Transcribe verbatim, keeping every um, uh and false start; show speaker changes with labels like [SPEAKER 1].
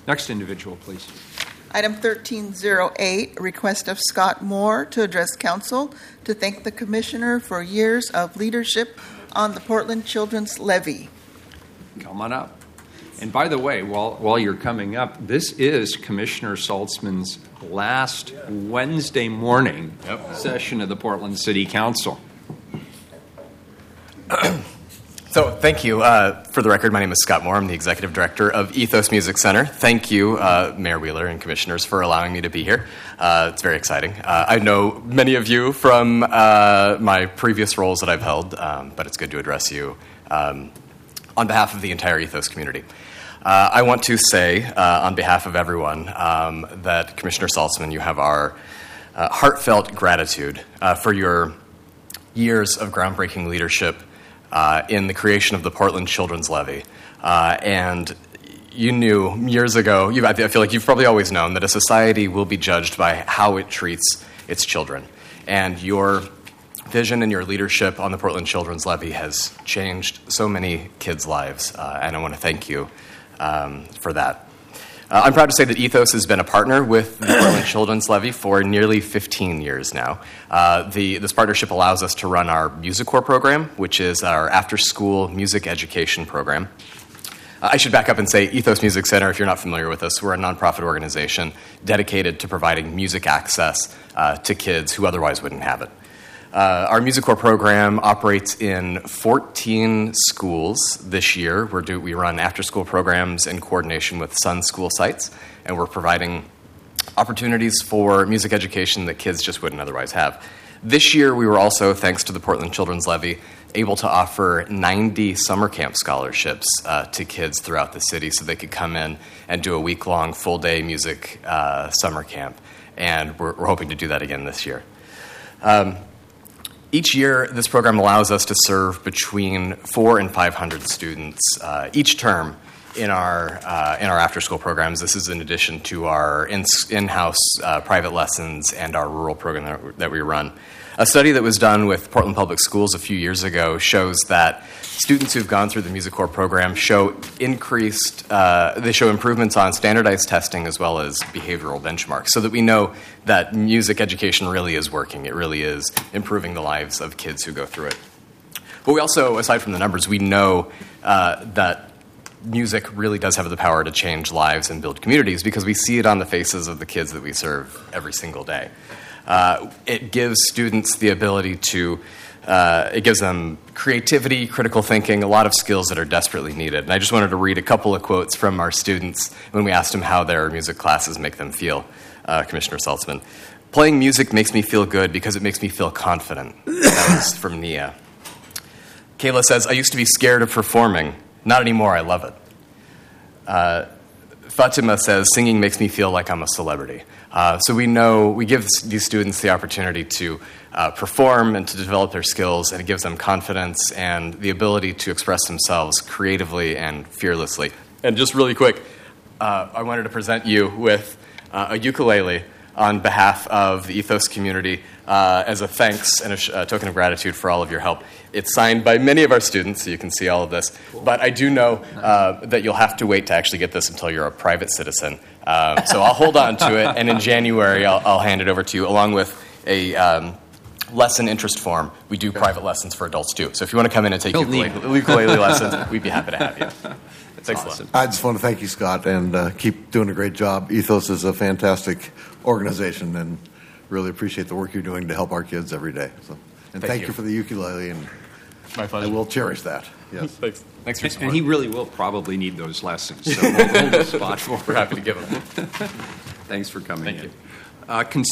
[SPEAKER 1] Next individual, please.
[SPEAKER 2] Item thirteen oh eight, request of Scott Moore to address council to thank the commissioner for years of leadership on the Portland Children's Levy.
[SPEAKER 1] Come on up. And by the way, while while you're coming up, this is Commissioner Saltzman's last Wednesday morning yep. session of the Portland City Council.
[SPEAKER 3] So thank you. Uh, for the record, my name is Scott Moore. I'm the Executive Director of Ethos Music Center. Thank you, uh, Mayor Wheeler and Commissioners, for allowing me to be here. Uh, it's very exciting. Uh, I know many of you from uh, my previous roles that I've held, um, but it's good to address you um, on behalf of the entire Ethos community. Uh, I want to say, uh, on behalf of everyone, um, that Commissioner Saltzman, you have our uh, heartfelt gratitude uh, for your years of groundbreaking leadership Uh, in the creation of the Portland Children's Levy. Uh, and you knew years ago, you, I feel like you've probably always known, that a society will be judged by how it treats its children. And your vision and your leadership on the Portland Children's Levy has changed so many kids' lives, uh, and I want to thank you um, for that. Uh, I'm proud to say that Ethos has been a partner with the Portland Children's Levy for nearly fifteen years now. Uh, the, this partnership allows us to run our MusiCorps program, which is our after-school music education program. Uh, I should back up and say Ethos Music Center, if you're not familiar with us, we're a nonprofit organization dedicated to providing music access uh, to kids who otherwise wouldn't have it. Uh, our MusiCorps program operates in fourteen schools this year. We're do, we run after-school programs in coordination with Sun School sites, and we're providing opportunities for music education that kids just wouldn't otherwise have. This year, we were also, thanks to the Portland Children's Levy, able to offer ninety summer camp scholarships uh, to kids throughout the city so they could come in and do a week-long, full-day music uh, summer camp, and we're, we're hoping to do that again this year. Um, Each year, this program allows us to serve between four and five hundred students uh, each term in our uh, in our after-school programs. This is in addition to our in, in-house uh, private lessons and our rural program that, that we run. A study that was done with Portland Public Schools a few years ago shows that students who've gone through the MusiCorps program show increased, uh, they show improvements on standardized testing as well as behavioral benchmarks, so that we know that music education really is working. It really is improving the lives of kids who go through it. But we also, aside from the numbers, we know uh, that music really does have the power to change lives and build communities because we see it on the faces of the kids that we serve every single day. Uh, it gives students the ability to, uh, it gives them creativity, critical thinking, a lot of skills that are desperately needed. And I just wanted to read a couple of quotes from our students when we asked them how their music classes make them feel. Uh, Commissioner Saltzman, playing music makes me feel good because it makes me feel confident. That was from Nia. Kayla says, I used to be scared of performing. Not anymore, I love it. Uh, Fatima says, singing makes me feel like I'm a celebrity. Uh, so we know, we give these students the opportunity to uh, perform and to develop their skills, and it gives them confidence and the ability to express themselves creatively and fearlessly. And just really quick, uh, I wanted to present you with uh, a ukulele on behalf of the Ethos community uh, as a thanks and a, sh- a token of gratitude for all of your help. It's signed by many of our students, so you can see all of this. But I do know uh, that you'll have to wait to actually get this until you're a private citizen. Um, so I'll hold on to it, and in January I'll, I'll hand it over to you along with a um, lesson interest form. We do private lessons for adults too. So if you want to come in and take ukulele, ukulele lessons, we'd be happy to have you.
[SPEAKER 1] That's
[SPEAKER 3] Thanks
[SPEAKER 1] awesome.
[SPEAKER 3] a lot.
[SPEAKER 4] I just want to thank you, Scott, and uh, keep doing a great job. Ethos is a fantastic organization, and really appreciate the work you're doing to help our kids every day. So, and thank,
[SPEAKER 3] Thank
[SPEAKER 4] you.
[SPEAKER 3] you
[SPEAKER 4] for the ukulele, and
[SPEAKER 3] My pleasure.
[SPEAKER 4] I will cherish that. Yes.
[SPEAKER 3] Thanks. Thanks for your
[SPEAKER 1] And,
[SPEAKER 3] support.
[SPEAKER 1] and he really will probably need those lessons, so we'll hold a spot for
[SPEAKER 3] We're happy to give them.
[SPEAKER 1] Thanks for coming
[SPEAKER 3] Thank
[SPEAKER 1] in.
[SPEAKER 3] you.
[SPEAKER 1] Uh,